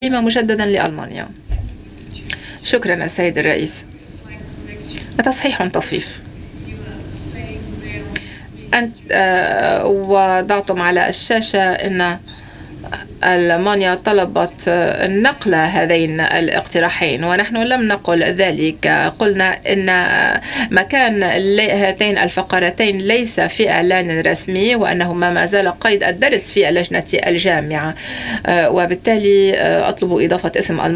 مجددا لألمانيا. شكرا السيد الرئيس. تصحيح طفيف. أنت وضعتم على الشاشة أن ألمانيا طلبت نقل هذين الاقتراحين، ونحن لم نقل ذلك. قلنا أن مكان هاتين الفقرتين ليس في إعلان رسمي، وأنهما ما زال قيد الدرس في اللجنة الجامعة، وبالتالي أطلب إضافة اسم